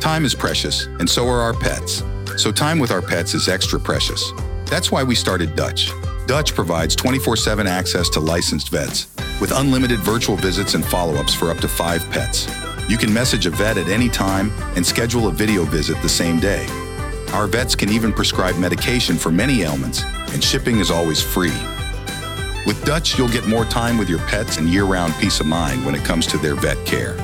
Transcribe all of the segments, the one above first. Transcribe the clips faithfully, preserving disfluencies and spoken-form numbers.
Time is precious, and so are our pets. So time with our pets is extra precious. That's why we started Dutch. Dutch provides twenty-four seven access to licensed vets with unlimited virtual visits and follow-ups for up to five pets. You can message a vet at any time and schedule a video visit the same day. Our vets can even prescribe medication for many ailments, and shipping is always free. With Dutch, you'll get more time with your pets and year-round peace of mind when it comes to their vet care.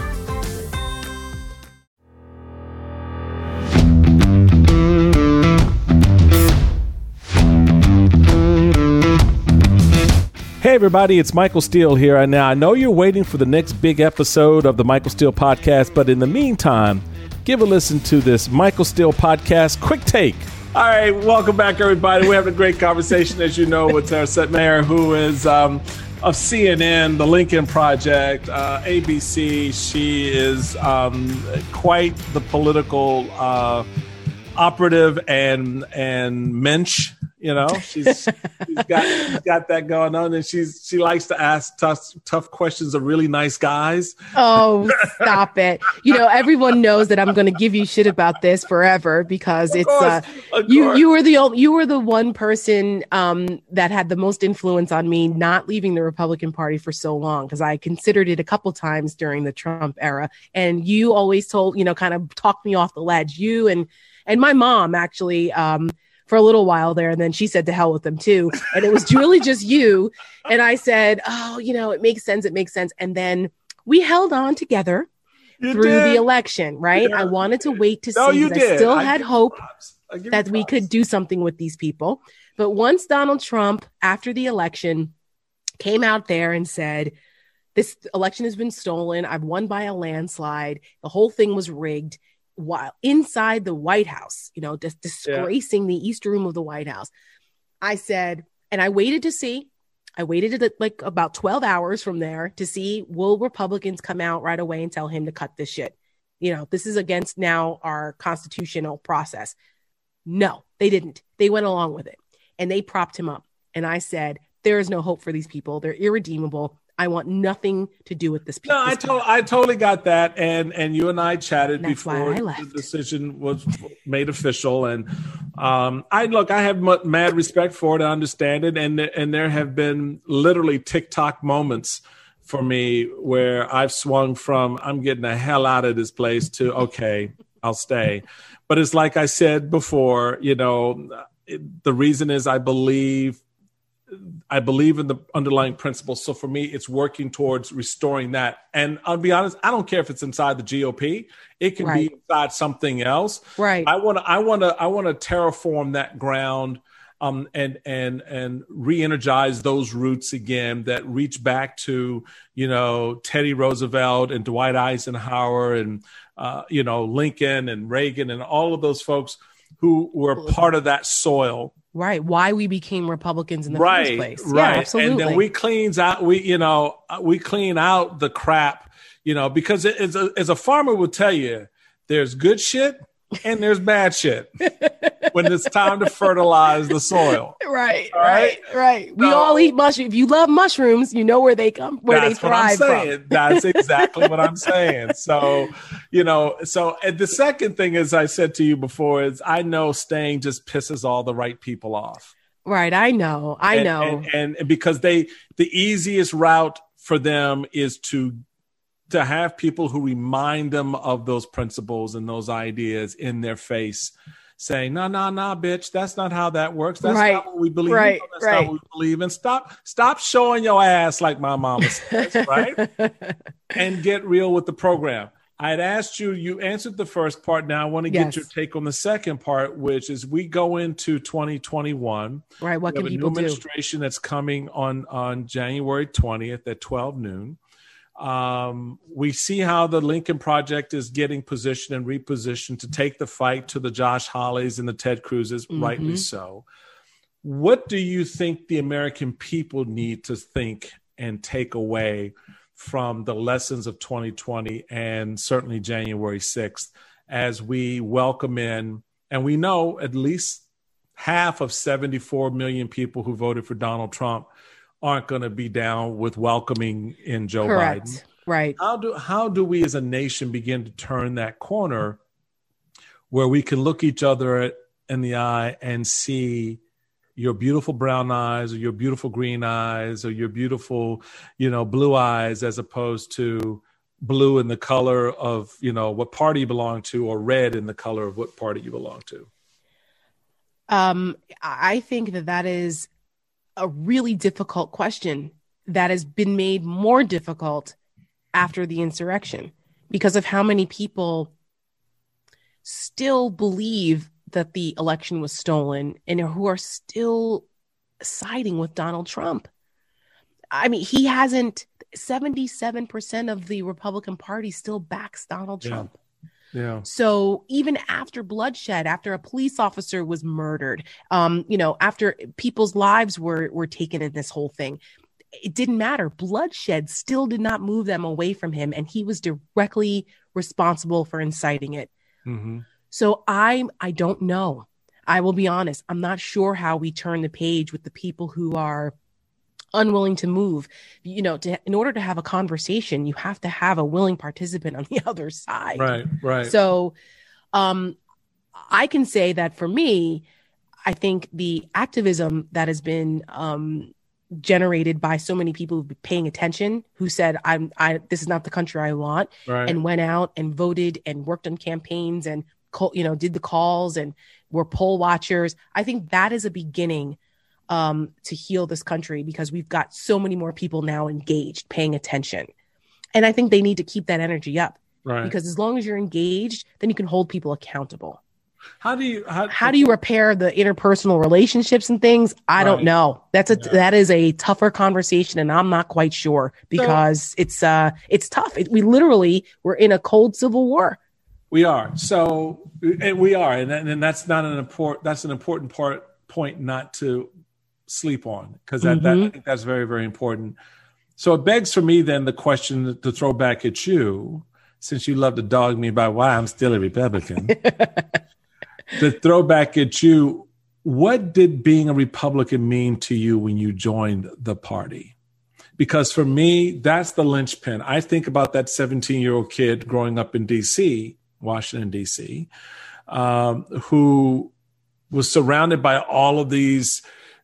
Hey everybody, it's Michael Steele here. And now I know you're waiting for the next big episode of the Michael Steele Podcast, but in the meantime, give a listen to this Michael Steele Podcast Quick Take. All right, welcome back everybody. We're having a great conversation, as you know, with our set mayor, who is um, of C N N, the Lincoln Project, uh, A B C. She is um, quite the political uh, operative and and mensch. You know, she's, she's got she's got that going on, and she's she likes to ask tough tough questions of really nice guys. Oh, stop it! You know, everyone knows that I'm going to give you shit about this forever because it's uh, you. You were the only, you were the one person um, that had the most influence on me not leaving the Republican Party for so long, because I considered it a couple times during the Trump era, and you always told you know kind of talked me off the ledge. You and and my mom actually. Um, for a little while there. And then she said to hell with them too. And it was really just you. And I said, oh, you know, it makes sense. It makes sense. And then we held on together you through did. the election, right? Yeah, I wanted to wait to no, see. I still I had hope that we could do something with these people. But once Donald Trump, after the election, came out there and said, this election has been stolen. I've won by a landslide. The whole thing was rigged. While inside the White House, you know, just disgracing yeah. the East Room of the White House, I said, and I waited to see, I waited at like about twelve hours from there to see, will Republicans come out right away and tell him to cut this shit? You know, this is against now our constitutional process. No, they didn't. They went along with it and they propped him up. And I said, there is no hope for these people. They're irredeemable. I want nothing to do with this. No, I, to- I totally got that. And and you and I chatted That's before the decision was made official. And um, I look, I have m- mad respect for it. I understand it. And, and there have been literally TikTok moments for me where I've swung from, I'm getting the hell out of this place to, okay, I'll stay. But it's like I said before, you know, it, the reason is I believe I believe in the underlying principles. So for me, it's working towards restoring that. And I'll be honest, I don't care if it's inside the G O P. It can right. be inside something else. Right. I want to, I want to, I want to terraform that ground um, and, and, and re-energize those roots again that reach back to, you know, Teddy Roosevelt and Dwight Eisenhower and, uh, you know, Lincoln and Reagan and all of those folks who were part of that soil. Right. Why we became Republicans in the right, first place. Right. Yeah, absolutely. And then we cleans out, we, you know, we clean out the crap, you know, because it, as, a, as a farmer will tell you, there's good shit and there's bad shit when it's time to fertilize the soil. Right. All right. Right. Right. We so, all eat mushrooms. If you love mushrooms, you know where they come, where they thrive what I'm saying. from. That's exactly what I'm saying. So, you know, so and the second thing, as I said to you before, is I know staying just pisses all the right people off. Right. I know. I and, know. And, and, and because they, the easiest route for them is to to have people who remind them of those principles and those ideas in their face, saying, no, no, no, bitch, that's not how that works. That's right. not what we believe. Right. No, that's right. not what we believe. And stop, stop showing your ass like my mama says, right? And get real with the program. I had asked you, you answered the first part. Now I want to get yes. your take on the second part, which is we go into twenty twenty-one. Right. What we can have people a new do? administration that's coming on, on January twentieth at twelve noon. Um, we see how the Lincoln Project is getting positioned and repositioned to take the fight to the Josh Hawleys and the Ted Cruzes, mm-hmm. rightly so. What do you think the American people need to think and take away from the lessons of twenty twenty and certainly January sixth as we welcome in, and we know at least half of seventy-four million people who voted for Donald Trump aren't going to be down with welcoming in Joe Correct. Biden. Right. How do how do we as a nation begin to turn that corner where we can look each other in the eye and see your beautiful brown eyes or your beautiful green eyes or your beautiful, you know, blue eyes, as opposed to blue in the color of, you know, what party you belong to, or red in the color of what party you belong to? Um, I think that that is a really difficult question that has been made more difficult after the insurrection because of how many people still believe that the election was stolen and who are still siding with Donald Trump. I mean, he hasn't, seventy-seven percent of the Republican Party still backs Donald Trump. Yeah. yeah. So even after bloodshed, after a police officer was murdered, um, you know, after people's lives were, were taken in this whole thing, it didn't matter. Bloodshed still did not move them away from him. And he was directly responsible for inciting it. Mm-hmm. So I I don't know. I will be honest. I'm not sure how we turn the page with the people who are unwilling to move. You know, to, in order to have a conversation, you have to have a willing participant on the other side. Right, right. So um, I can say that for me, I think the activism that has been um, generated by so many people who've been paying attention, who said, I'm, I, this is not the country I want, right. and went out and voted and worked on campaigns and, you know, did the calls and were poll watchers. I think that is a beginning um, to heal this country, because we've got so many more people now engaged, paying attention. And I think they need to keep that energy up, right. because as long as you're engaged, then you can hold people accountable. How do you, how, how do you repair the interpersonal relationships and things? I right. don't know. That's a, yeah. that is a tougher conversation. And I'm not quite sure, because so, it's, uh, it's tough. It, we literally were in a cold civil war. We are. So, and we are. And, and that's not an important, that's an important part, point not to sleep on, because that, mm-hmm. that, I think that's very, very important. So it begs for me then the question to throw back at you, since you love to dog me about why I'm still a Republican, to throw back at you, what did being a Republican mean to you when you joined the party? Because for me, that's the linchpin. I think about that seventeen-year-old kid growing up in D C, Washington, D C, um, who was surrounded by all of these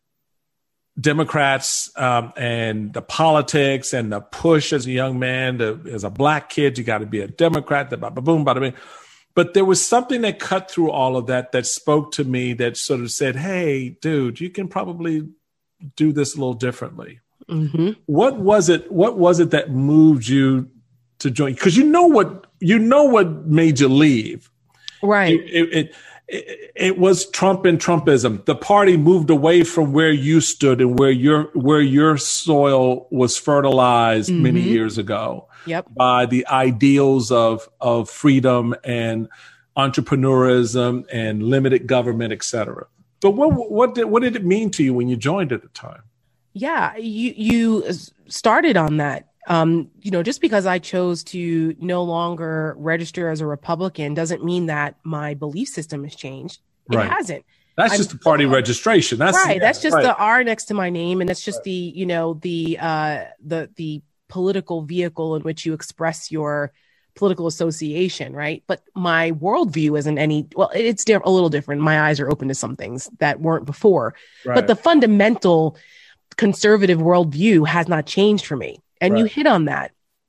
Democrats um, and the politics and the push as a young man, to, as a black kid, you got to be a Democrat, the bada boom, bada bing. But there was something that cut through all of that, that spoke to me, that sort of said, hey, dude, you can probably do this a little differently. Mm-hmm. What was it? What was it that moved you to join? Because you know what, you know what made you leave. Right. It, it, it, it, it was Trump and Trumpism. The party moved away from where you stood and where your where your soil was fertilized mm-hmm. many years ago. Yep. By the ideals of of freedom and entrepreneurism and limited government, et cetera. But what what did what did it mean to you when you joined at the time? Yeah, you you started on that. Um, you know, just because I chose to no longer register as a Republican doesn't mean that my belief system has changed. It right. hasn't. That's I'm, just the party registration. That's right. Yeah, that's just right. the R next to my name, and that's just right. the you know the uh, the the political vehicle in which you express your political association, right? But my worldview isn't any. Well, it's di- a little different. My eyes are open to some things that weren't before, right. but the fundamental conservative worldview has not changed for me. And right. you hit on that.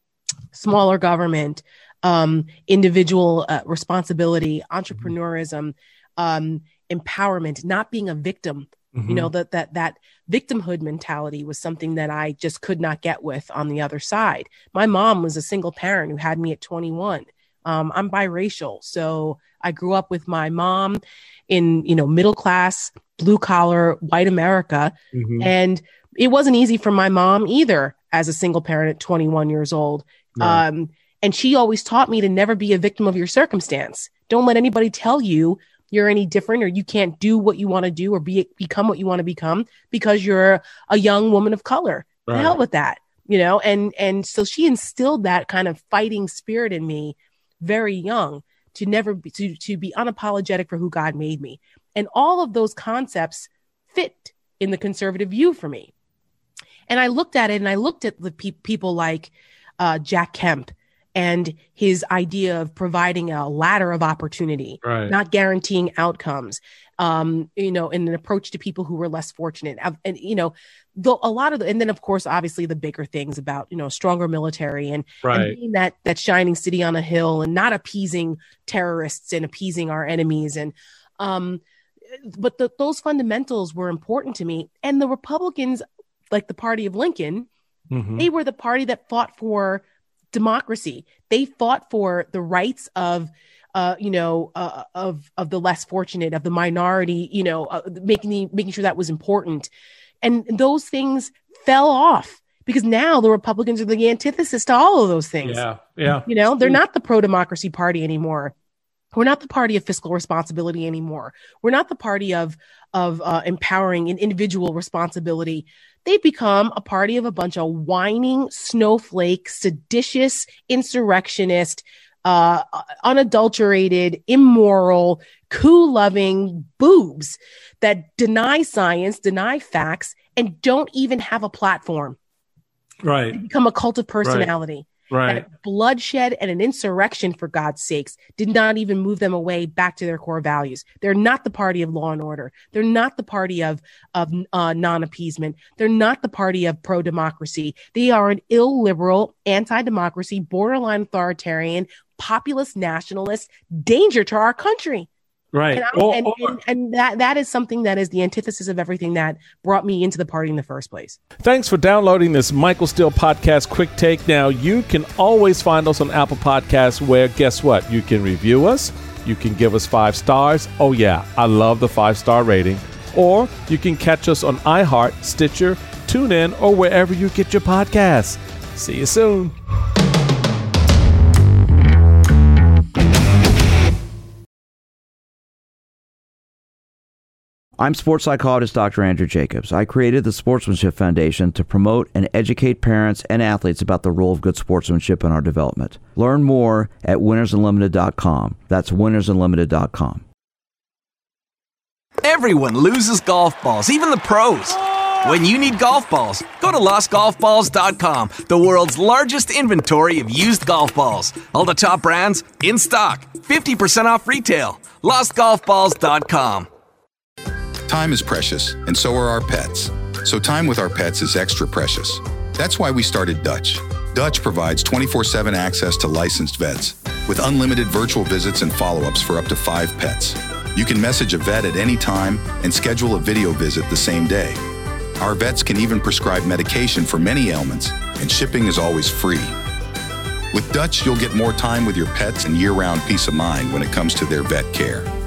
Smaller government, um, individual uh, responsibility, entrepreneurism, um, empowerment, not being a victim. Mm-hmm. You know, that that that victimhood mentality was something that I just could not get with on the other side. My mom was a single parent who had me at twenty-one. Um, I'm biracial, so I grew up with my mom in, you know, middle class, blue collar, white America, mm-hmm. and it wasn't easy for my mom either as a single parent at twenty-one years old. Right. Um, and she always taught me to never be a victim of your circumstance. Don't let anybody tell you you're any different or you can't do what you want to do or be become what you want to become because you're a young woman of color. Right. The hell with that, you know? And, and so she instilled that kind of fighting spirit in me very young, to never be, to, to be unapologetic for who God made me. And all of those concepts fit in the conservative view for me. And I looked at it and I looked at the pe- people like uh, Jack Kemp and his idea of providing a ladder of opportunity, right. not guaranteeing outcomes, um, you know, in an approach to people who were less fortunate. And, you know, the, a lot of the, and then of course, obviously the bigger things about, you know, stronger military and, right. and being that, that shining city on a hill and not appeasing terrorists and appeasing our enemies. And, um, but the, those fundamentals were important to me. And the Republicans, like the party of Lincoln, mm-hmm. they were the party that fought for democracy. They fought for the rights of, uh, you know, uh, of of the less fortunate, of the minority, you know, uh, making the, making sure that was important. And those things fell off because now the Republicans are the antithesis to all of those things. Yeah, yeah. You know, they're not the pro-democracy party anymore. We're not the party of fiscal responsibility anymore. We're not the party of of uh, empowering an individual responsibility. They've become a party of a bunch of whining, snowflake, seditious, insurrectionist, uh, unadulterated, immoral, coup-loving boobs that deny science, deny facts, and don't even have a platform. Right. They become a cult of personality. Right. That bloodshed and an insurrection, for God's sakes, did not even move them away back to their core values. They're not the party of law and order. They're not the party of, of uh, non-appeasement. They're not the party of pro-democracy. They are an illiberal, anti-democracy, borderline authoritarian, populist nationalist danger to our country. Right. And, I, or, and, or, and, and that that is something that is the antithesis of everything that brought me into the party in the first place. Thanks for downloading this Michael Steele Podcast Quick Take. Now, you can always find us on Apple Podcasts where, guess what? You can review us. You can give us five stars. Oh, yeah. I love the five-star rating. Or you can catch us on iHeart, Stitcher, TuneIn, or wherever you get your podcasts. See you soon. I'm sports psychologist Doctor Andrew Jacobs. I created the Sportsmanship Foundation to promote and educate parents and athletes about the role of good sportsmanship in our development. Learn more at winners unlimited dot com. That's winners unlimited dot com. Everyone loses golf balls, even the pros. When you need golf balls, go to lost golf balls dot com, the world's largest inventory of used golf balls. All the top brands in stock, fifty percent off retail. lost golf balls dot com. Time is precious, and so are our pets. So time with our pets is extra precious. That's why we started Dutch. Dutch provides twenty-four seven access to licensed vets with unlimited virtual visits and follow-ups for up to five pets. You can message a vet at any time and schedule a video visit the same day. Our vets can even prescribe medication for many ailments, and shipping is always free. With Dutch, you'll get more time with your pets and year-round peace of mind when it comes to their vet care.